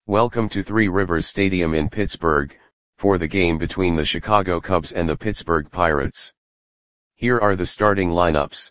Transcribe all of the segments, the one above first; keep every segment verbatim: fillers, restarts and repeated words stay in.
Welcome to Three Rivers Stadium in Pittsburgh, for the game between the Chicago Cubs and the Pittsburgh Pirates. Here are the starting lineups.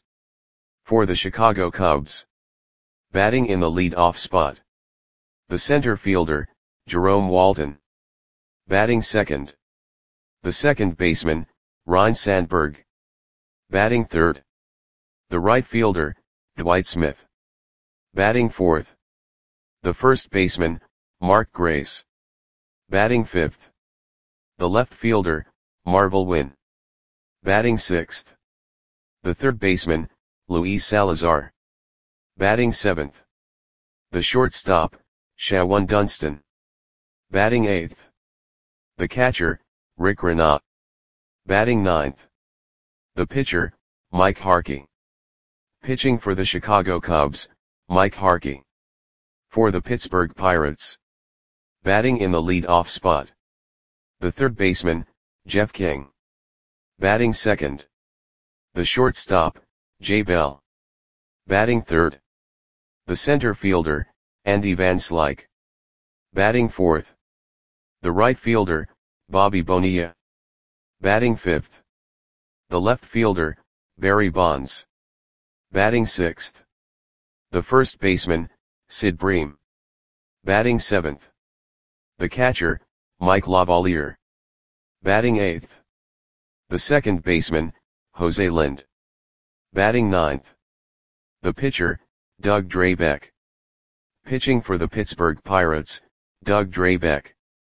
For the Chicago Cubs. Batting in the lead-off spot. The center fielder, Jerome Walton. Batting second. The second baseman, Ryne Sandberg. Batting third. The right fielder, Dwight Smith. Batting fourth. The first baseman, Mark Grace. Batting fifth. The left fielder, Marvell Wynn. Batting sixth. The third baseman, Luis Salazar. Batting seventh. The shortstop, Shawon Dunston. Batting eighth. The catcher, Rick Renat. Batting ninth. The pitcher, Mike Harkey. Pitching for the Chicago Cubs, Mike Harkey. For the Pittsburgh Pirates. Batting in the lead-off spot. The third baseman, Jeff King. Batting second. The shortstop, Jay Bell. Batting third. The center fielder, Andy Van Slyke. Batting fourth. The right fielder, Bobby Bonilla. Batting fifth. The left fielder, Barry Bonds. Batting sixth. The first baseman, Sid Bream. Batting seventh. The catcher, Mike Lavalier. Batting eighth. The second baseman, Jose Lind. Batting ninth. The pitcher, Doug Drabek. Pitching for the Pittsburgh Pirates, Doug Drabek.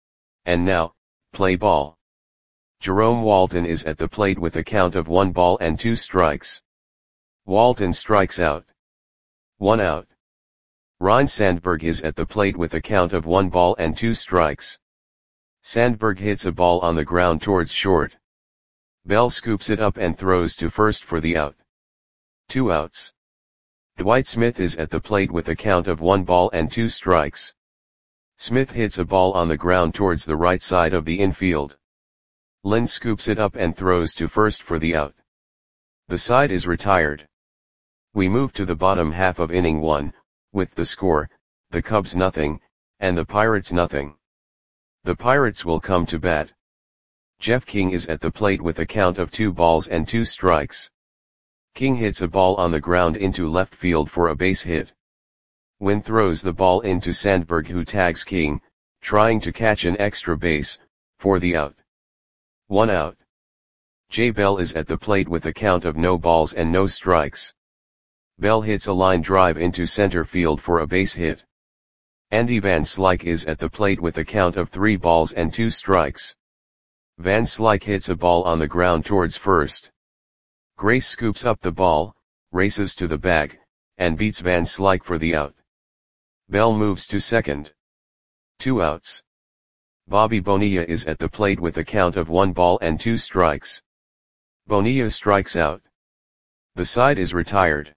And now, play ball. Jerome Walton is at the plate with a count of one ball and two strikes. Walton strikes out. One out. Ryne Sandberg is at the plate with a count of one ball and two strikes. Sandberg hits a ball on the ground towards short. Bell scoops it up and throws to first for the out. Two outs. Dwight Smith is at the plate with a count of one ball and two strikes. Smith hits a ball on the ground towards the right side of the infield. Lind scoops it up and throws to first for the out. The side is retired. We move to the bottom half of inning one, with the score, the Cubs nothing, and the Pirates nothing. The Pirates will come to bat. Jeff King is at the plate with a count of two balls and two strikes. King hits a ball on the ground into left field for a base hit. Wynn throws the ball into Sandberg, who tags King, trying to catch an extra base, for the out. One out. Jay Bell is at the plate with a count of no balls and no strikes. Bell hits a line drive into center field for a base hit. Andy Van Slyke is at the plate with a count of three balls and two strikes. Van Slyke hits a ball on the ground towards first. Grace scoops up the ball, races to the bag, and beats Van Slyke for the out. Bell moves to second. Two outs. Bobby Bonilla is at the plate with a count of one ball and two strikes. Bonilla strikes out. The side is retired.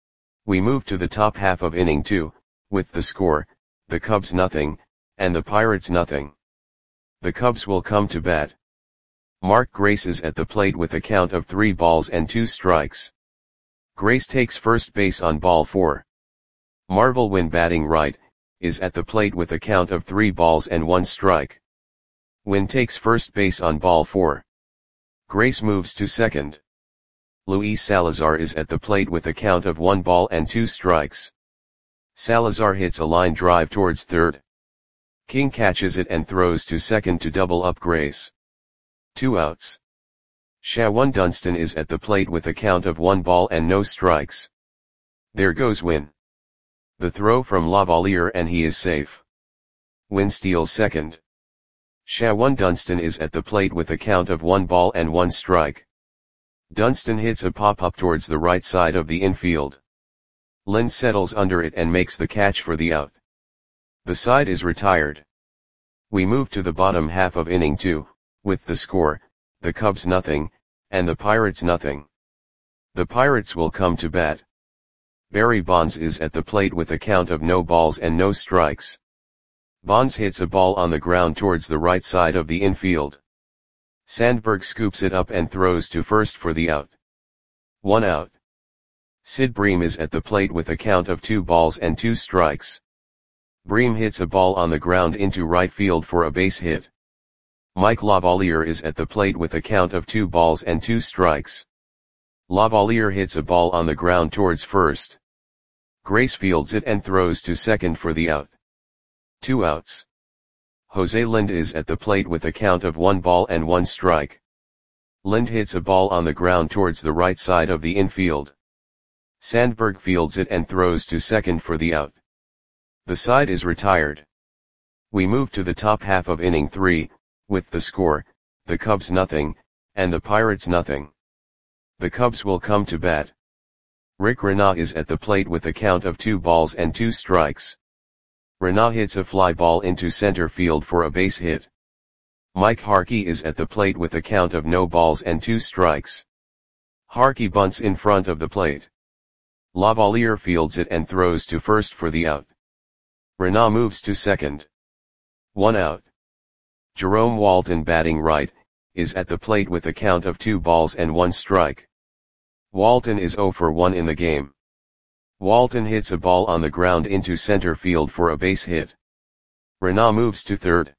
We move to the top half of inning two, with the score, the Cubs nothing, and the Pirates nothing. The Cubs will come to bat. Mark Grace is at the plate with a count of three balls and two strikes. Grace takes first base on ball four. Marvell Wynn, batting right, is at the plate with a count of three balls and one strike. Wynn takes first base on ball four. Grace moves to second. Luis Salazar is at the plate with a count of one ball and two strikes. Salazar hits a line drive towards third. King catches it and throws to second to double up Grace. Two outs. Shawon Dunston is at the plate with a count of one ball and no strikes. There goes Wynn. The throw from Lavalier and he is safe. Wynn steals second. Shawon Dunston is at the plate with a count of one ball and one strike. Dunston hits a pop-up towards the right side of the infield. Lind settles under it and makes the catch for the out. The side is retired. We move to the bottom half of inning two, with the score, the Cubs nothing, and the Pirates nothing. The Pirates will come to bat. Barry Bonds is at the plate with a count of no balls and no strikes. Bonds hits a ball on the ground towards the right side of the infield. Sandberg scoops it up and throws to first for the out. One out. Sid Bream is at the plate with a count of two balls and two strikes. Bream hits a ball on the ground into right field for a base hit. Mike Lavalier is at the plate with a count of two balls and two strikes. Lavalier hits a ball on the ground towards first. Grace fields it and throws to second for the out. Two outs. Jose Lind is at the plate with a count of one ball and one strike. Lind hits a ball on the ground towards the right side of the infield. Sandberg fields it and throws to second for the out. The side is retired. We move to the top half of inning three, with the score, the Cubs nothing, and the Pirates nothing. The Cubs will come to bat. Rick Renah is at the plate with a count of two balls and two strikes. Renah hits a fly ball into center field for a base hit. Mike Harkey is at the plate with a count of no balls and two strikes. Harkey bunts in front of the plate. Lavalier fields it and throws to first for the out. Renah moves to second. One out. Jerome Walton, batting right, is at the plate with a count of two balls and one strike. Walton is oh for one in the game. Walton hits a ball on the ground into center field for a base hit. Renah moves to third.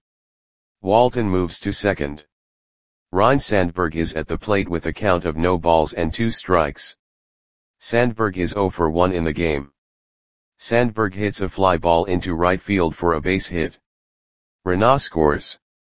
Walton moves to second. Ryne Sandberg is at the plate with a count of no balls and two strikes. Sandberg is oh for one in the game. Sandberg hits a fly ball into right field for a base hit. Renah scores.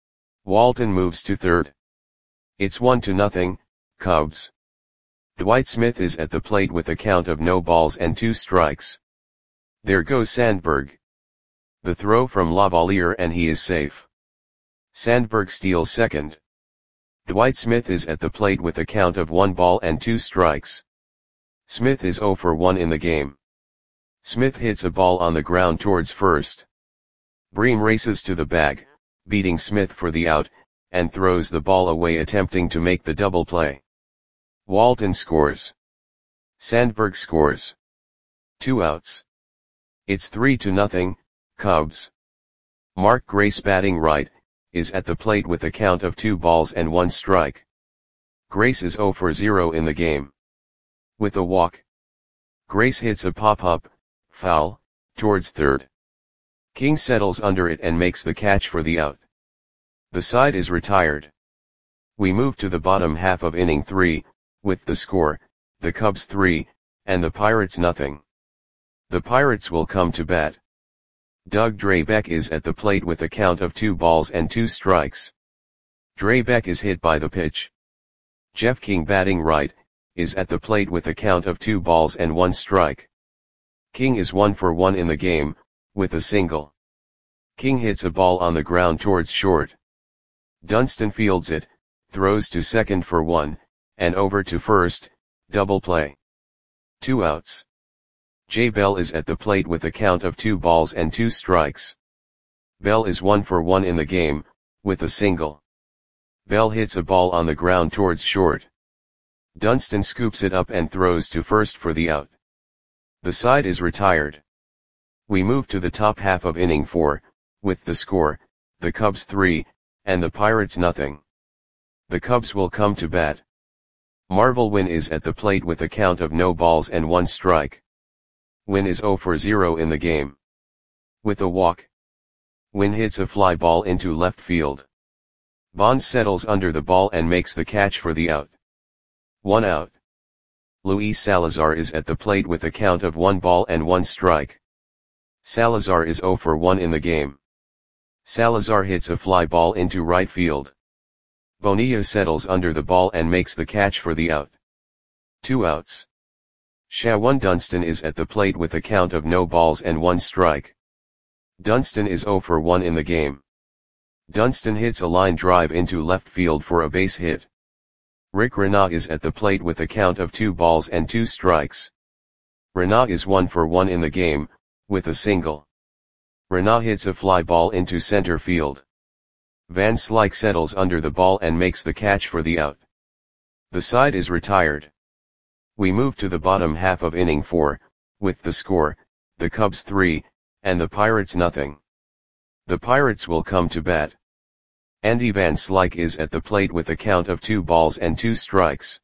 Walton moves to third. It's one to nothing, Cubs. Dwight Smith is at the plate with a count of no balls and two strikes. There goes Sandberg. The throw from Lavalier and he is safe. Sandberg steals second. Dwight Smith is at the plate with a count of one ball and two strikes. Smith is oh for one in the game. Smith hits a ball on the ground towards first. Bream races to the bag, beating Smith for the out, and throws the ball away attempting to make the double play. Walton scores. Sandberg scores. Two outs. It's three to nothing, Cubs. Mark Grace, batting right, is at the plate with a count of two balls and one strike. Grace is oh for zero in the game. With a walk. Grace hits a pop-up, foul, towards third. King settles under it and makes the catch for the out. The side is retired. We move to the bottom half of inning three, with the score, the Cubs three, and the Pirates nothing. The Pirates will come to bat. Doug Drabek is at the plate with a count of two balls and two strikes. Drabek is hit by the pitch. Jeff King, batting right, is at the plate with a count of two balls and one strike. King is one for one in the game, with a single. King hits a ball on the ground towards short. Dunston fields it, throws to second for one, and over to first, double play. Two outs. Jay Bell is at the plate with a count of two balls and two strikes. Bell is one for one in the game, with a single. Bell hits a ball on the ground towards short. Dunston scoops it up and throws to first for the out. The side is retired. We move to the top half of inning four, with the score, the Cubs three, and the Pirates nothing. The Cubs will come to bat. Marvel Wynn is at the plate with a count of no balls and one strike. Wynn is oh for zero in the game. With a walk. Wynn hits a fly ball into left field. Bonds settles under the ball and makes the catch for the out. One out. Luis Salazar is at the plate with a count of one ball and one strike. Salazar is oh for one in the game. Salazar hits a fly ball into right field. Bonilla settles under the ball and makes the catch for the out. Two outs. Shawan Dunston is at the plate with a count of no balls and one strike. Dunston is oh for one in the game. Dunston hits a line drive into left field for a base hit. Rick Renah is at the plate with a count of two balls and two strikes. Renah is one for one in the game, with a single. Renah hits a fly ball into center field. Van Slyke settles under the ball and makes the catch for the out. The side is retired. We move to the bottom half of inning four, with the score, the Cubs three, and the Pirates nothing. The Pirates will come to bat. Andy Van Slyke is at the plate with a count of two balls and two strikes.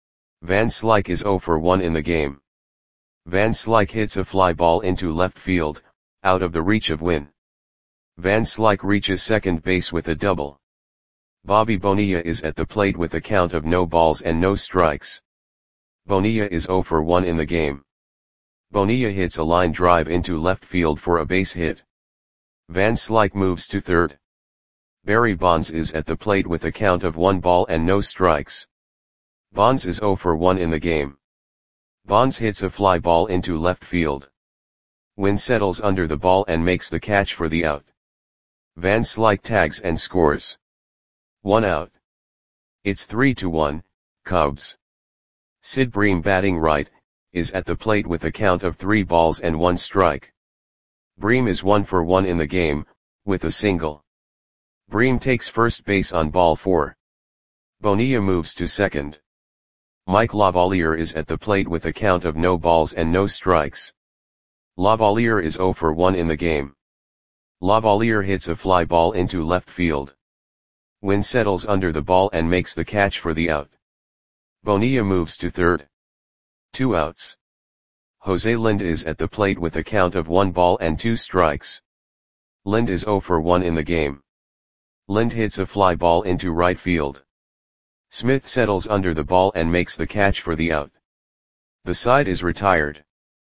Van Slyke is oh for one in the game. Van Slyke hits a fly ball into left field, out of the reach of Win. Van Slyke reaches second base with a double. Bobby Bonilla is at the plate with a count of no balls and no strikes. Bonilla is zero for one in the game. Bonilla hits a line drive into left field for a base hit. Van Slyke moves to third. Barry Bonds is at the plate with a count of one ball and no strikes. Bonds is zero for one in the game. Bonds hits a fly ball into left field. Win settles under the ball and makes the catch for the out. Van Slyke tags and scores. One out. It's three to one, Cubs. Sid Bream, batting right, is at the plate with a count of three balls and one strike. Bream is one for one in the game, with a single. Bream takes first base on ball four. Bonilla moves to second. Mike Lavalier is at the plate with a count of no balls and no strikes. Lavalier is zero for one in the game. Lavalier hits a fly ball into left field. Win settles under the ball and makes the catch for the out. Bonilla moves to third. Two outs. Jose Lind is at the plate with a count of one ball and two strikes. Lind is zero for one in the game. Lind hits a fly ball into right field. Smith settles under the ball and makes the catch for the out. The side is retired.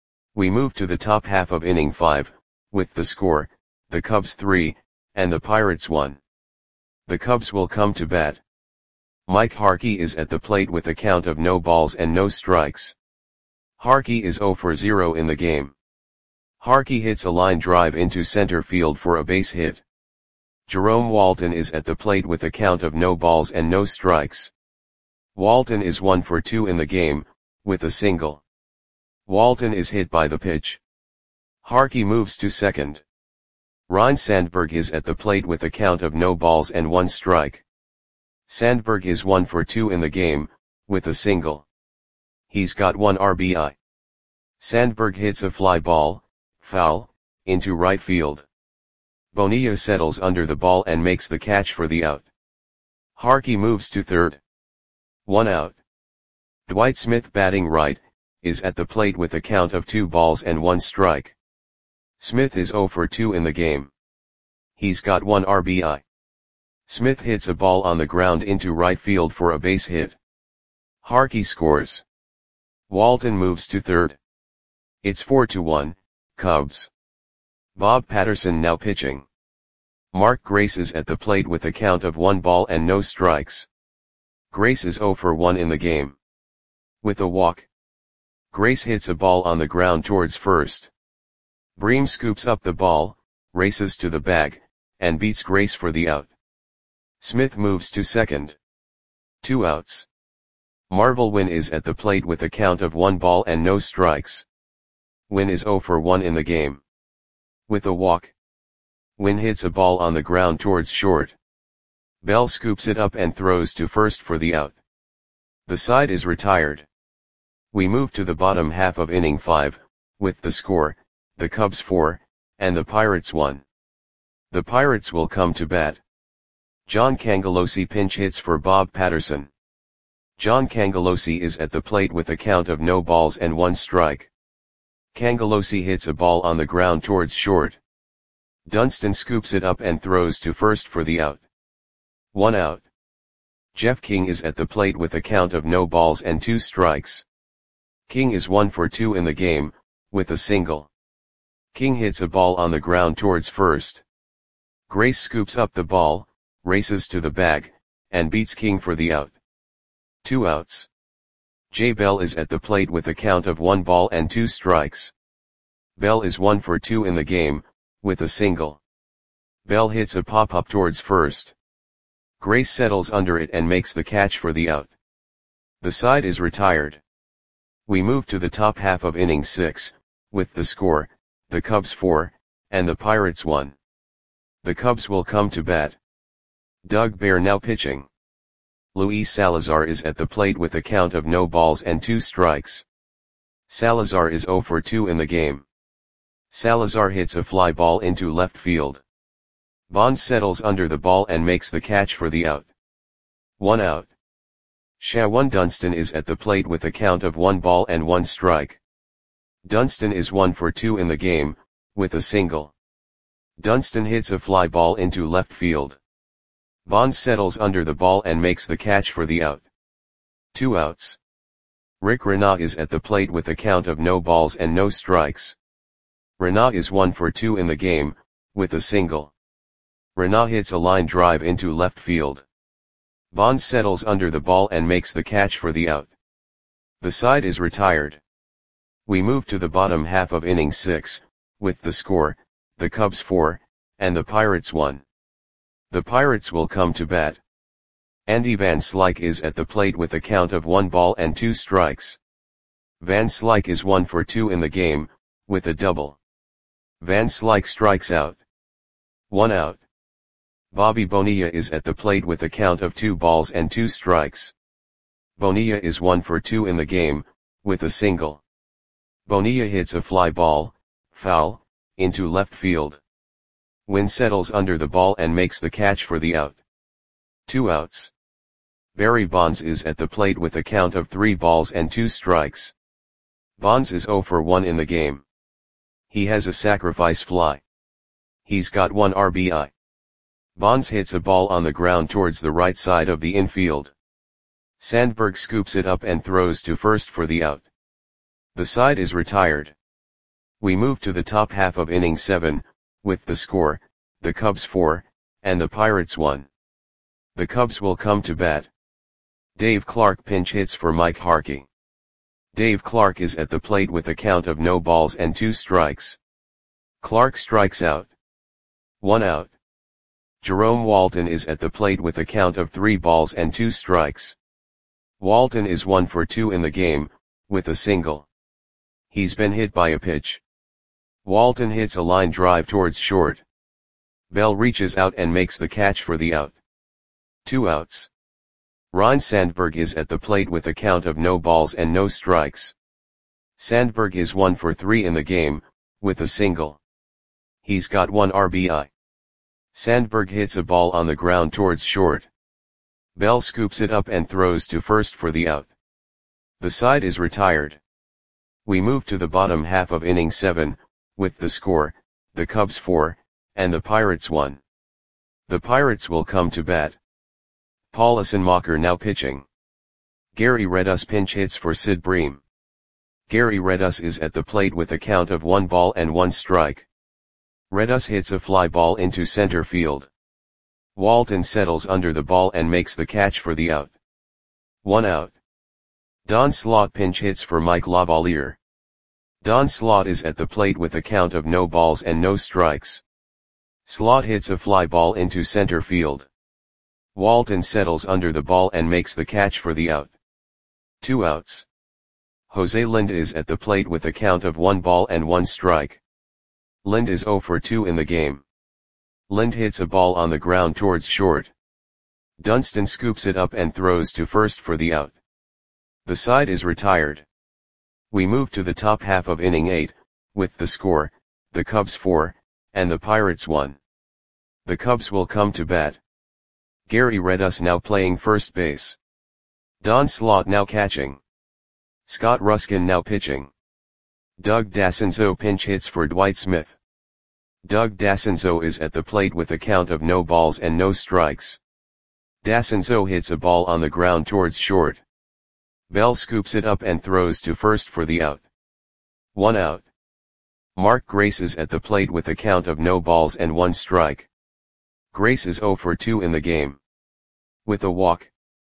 We move to the top half of inning five, with the score, the Cubs three, and the Pirates one. The Cubs will come to bat. Mike Harkey is at the plate with a count of no balls and no strikes. Harkey is zero for zero in the game. Harkey hits a line drive into center field for a base hit. Jerome Walton is at the plate with a count of no balls and no strikes. Walton is one for two in the game, with a single. Walton is hit by the pitch. Harkey moves to second. Ryne Sandberg is at the plate with a count of no balls and one strike. Sandberg is one for two in the game, with a single. He's got one R B I. Sandberg hits a fly ball, foul, into right field. Bonilla settles under the ball and makes the catch for the out. Harkey moves to third. One out. Dwight Smith, batting right, is at the plate with a count of two balls and one strike. Smith is zero for two in the game. He's got one R B I. Smith hits a ball on the ground into right field for a base hit. Harkey scores. Walton moves to third. It's four to one, Cubs. Bob Patterson now pitching. Mark Grace is at the plate with a count of one ball and no strikes. Grace is zero for one in the game. With a walk. Grace hits a ball on the ground towards first. Bream scoops up the ball, races to the bag, and beats Grace for the out. Smith moves to second. Two outs. Marvel Wynn is at the plate with a count of one ball and no strikes. Wynn is zero for one in the game. With a walk. Wynn hits a ball on the ground towards short. Bell scoops it up and throws to first for the out. The side is retired. We move to the bottom half of inning five, with the score, the Cubs four, and the Pirates one. The Pirates will come to bat. John Cangelosi pinch hits for Bob Patterson. John Cangelosi is at the plate with a count of no balls and one strike. Cangelosi hits a ball on the ground towards short. Dunston scoops it up and throws to first for the out. One out. Jeff King is at the plate with a count of no balls and two strikes. King is one for two in the game, with a single. King hits a ball on the ground towards first. Grace scoops up the ball, races to the bag, and beats King for the out. Two outs. Jay Bell is at the plate with a count of one ball and two strikes. Bell is one for two in the game, with a single. Bell hits a pop-up towards first. Grace settles under it and makes the catch for the out. The side is retired. We move to the top half of inning six, with the score, the Cubs four, and the Pirates one. The Cubs will come to bat. Doug Bear now pitching. Luis Salazar is at the plate with a count of no balls and two strikes. Salazar is zero for two in the game. Salazar hits a fly ball into left field. Bonds settles under the ball and makes the catch for the out. One out. Shawan Dunston is at the plate with a count of one ball and one strike. Dunston is one for two in the game, with a single. Dunston hits a fly ball into left field. Bonds settles under the ball and makes the catch for the out. Two outs. Rick Renat is at the plate with a count of no balls and no strikes. Renat is one for two in the game, with a single. Renat hits a line drive into left field. Bonds settles under the ball and makes the catch for the out. The side is retired. We move to the bottom half of inning six, with the score, the Cubs four, and the Pirates one. The Pirates will come to bat. Andy Van Slyke is at the plate with a count of one ball and two strikes. Van Slyke is one for two in the game, with a double. Van Slyke strikes out. One out. Bobby Bonilla is at the plate with a count of two balls and two strikes. Bonilla is one for two in the game, with a single. Bonilla hits a fly ball, foul, into left field. Wynn settles under the ball and makes the catch for the out. Two outs. Barry Bonds is at the plate with a count of three balls and two strikes. Bonds is oh for one in the game. He has a sacrifice fly. He's got one R B I. Bonds hits a ball on the ground towards the right side of the infield. Sandberg scoops it up and throws to first for the out. The side is retired. We move to the top half of inning seven, with the score, the Cubs four, and the Pirates one. The Cubs will come to bat. Dave Clark pinch hits for Mike Harkey. Dave Clark is at the plate with a count of no balls and two strikes. Clark strikes out. One out. Jerome Walton is at the plate with a count of three balls and two strikes. Walton is one for two in the game, with a single. He's been hit by a pitch. Walton hits a line drive towards short. Bell reaches out and makes the catch for the out. Two outs. Ryne Sandberg is at the plate with a count of no balls and no strikes. Sandberg is one for three in the game, with a single. He's got one R B I. Sandberg hits a ball on the ground towards short. Bell scoops it up and throws to first for the out. The side is retired. We move to the bottom half of inning seven, with the score, the Cubs four, and the Pirates one. The Pirates will come to bat. Paul Assenmacher now pitching. Gary Redus pinch hits for Sid Bream. Gary Redus is at the plate with a count of one ball and one strike. Redus hits a fly ball into center field. Walton settles under the ball and makes the catch for the out. One out. Don Slaught pinch hits for Mike Lavalier. Don Slaught is at the plate with a count of no balls and no strikes. Slaught hits a fly ball into center field. Walton settles under the ball and makes the catch for the out. Two outs. Jose Lind is at the plate with a count of one ball and one strike. Lind is oh for two in the game. Lind hits a ball on the ground towards short. Dunston scoops it up and throws to first for the out. The side is retired. We move to the top half of inning eight, with the score, the Cubs four, and the Pirates one. The Cubs will come to bat. Gary Redus now playing first base. Don Slaught now catching. Scott Ruskin now pitching. Doug Dassenzo pinch hits for Dwight Smith. Doug Dassenzo is at the plate with a count of no balls and no strikes. Dassenzo hits a ball on the ground towards short. Bell scoops it up and throws to first for the out. One out. Mark Grace is at the plate with a count of no balls and one strike. Grace is oh for two in the game. With a walk.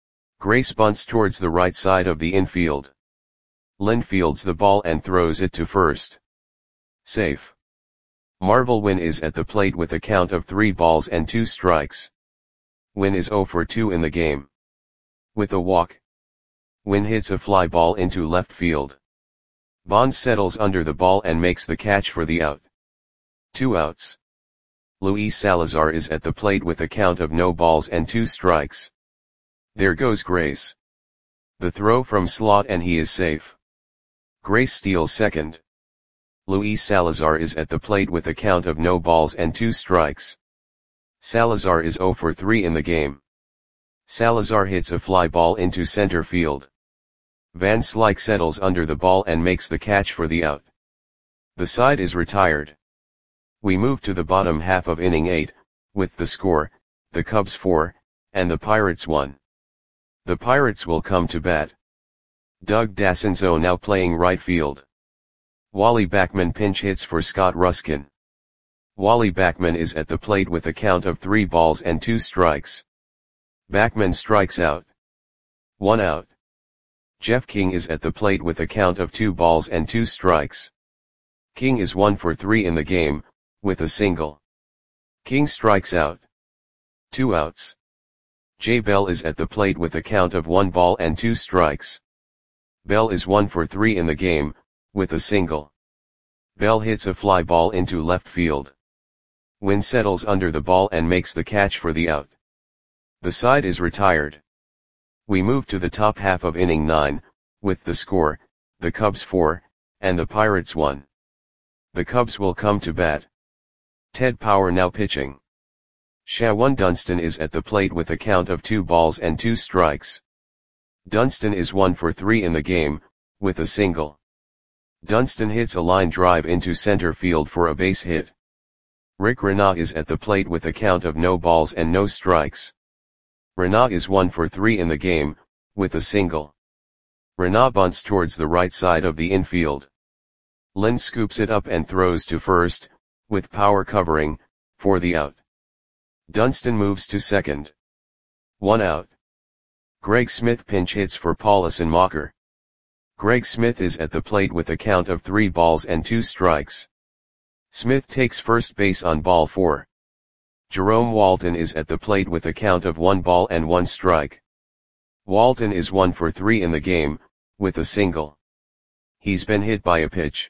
Grace bunts towards the right side of the infield. Lind fields the ball and throws it to first. Safe. Marvel Wynn is at the plate with a count of three balls and two strikes. Wynn is oh for two in the game. With a walk. Wynn hits a fly ball into left field. Bonds settles under the ball and makes the catch for the out. Two outs. Luis Salazar is at the plate with a count of no balls and two strikes. There goes Grace. The throw from Slaught and he is safe. Grace steals second. Luis Salazar is at the plate with a count of no balls and two strikes. Salazar is oh for three in the game. Salazar hits a fly ball into center field. Van Slyke settles under the ball and makes the catch for the out. The side is retired. We move to the bottom half of inning eight, with the score, the Cubs four, and the Pirates one. The Pirates will come to bat. Doug Dassenzo now playing right field. Wally Backman pinch hits for Scott Ruskin. Wally Backman is at the plate with a count of three balls and two strikes. Backman strikes out. One out. Jeff King is at the plate with a count of two balls and two strikes. King is one for three in the game, with a single. King strikes out. Two outs. Jay Bell is at the plate with a count of one ball and two strikes. Bell is one for three in the game, with a single. Bell hits a fly ball into left field. Wynn settles under the ball and makes the catch for the out. The side is retired. We move to the top half of inning nine, with the score, the Cubs four, and the Pirates one. The Cubs will come to bat. Ted Power now pitching. Shawan Dunston is at the plate with a count of two balls and two strikes. Dunston is one for three in the game, with a single. Dunston hits a line drive into center field for a base hit. Rick Renah is at the plate with a count of no balls and no strikes. Renah is one for three in the game, with a single. Renah bunts towards the right side of the infield. Lynn scoops it up and throws to first, with Power covering, for the out. Dunston moves to second. One out. Greg Smith pinch hits for Paulison Mocker. Greg Smith is at the plate with a count of three balls and two strikes. Smith takes first base on ball four. Jerome Walton is at the plate with a count of one ball and one strike. Walton is one for three in the game, with a single. He's been hit by a pitch.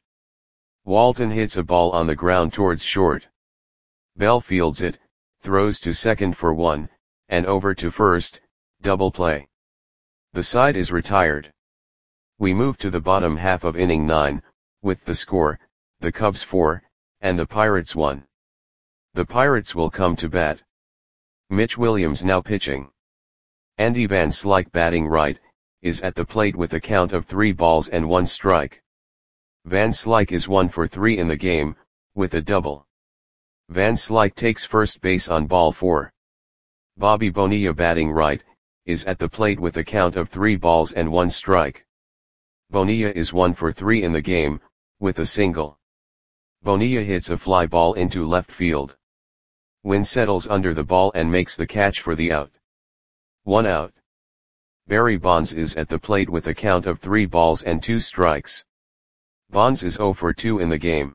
Walton hits a ball on the ground towards short. Bell fields it, throws to second for one, and over to first, double play. The side is retired. We move to the bottom half of inning nine, with the score, the Cubs four, and the Pirates one. The Pirates will come to bat. Mitch Williams now pitching. Andy Van Slyke batting right, is at the plate with a count of three balls and one strike. Van Slyke is one for three in the game, with a double. Van Slyke takes first base on ball four. Bobby Bonilla batting right, is at the plate with a count of three balls and one strike. Bonilla is one for three in the game, with a single. Bonilla hits a fly ball into left field. Wynn settles under the ball and makes the catch for the out. One out. Barry Bonds is at the plate with a count of three balls and two strikes. Bonds is zero for two in the game.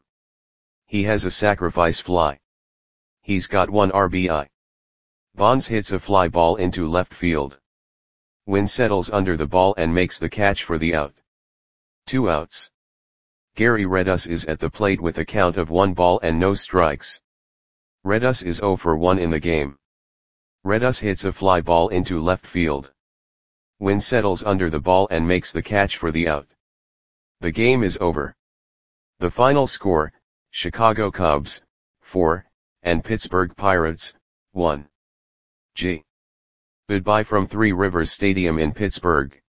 He has a sacrifice fly. He's got one R B I. Bonds hits a fly ball into left field. Wynn settles under the ball and makes the catch for the out. Two outs. Gary Redus is at the plate with a count of one ball and no strikes. Redus is zero for one in the game. Redus hits a fly ball into left field. Wynn settles under the ball and makes the catch for the out. The game is over. The final score, Chicago Cubs, four, and Pittsburgh Pirates, one. G. Goodbye from Three Rivers Stadium in Pittsburgh.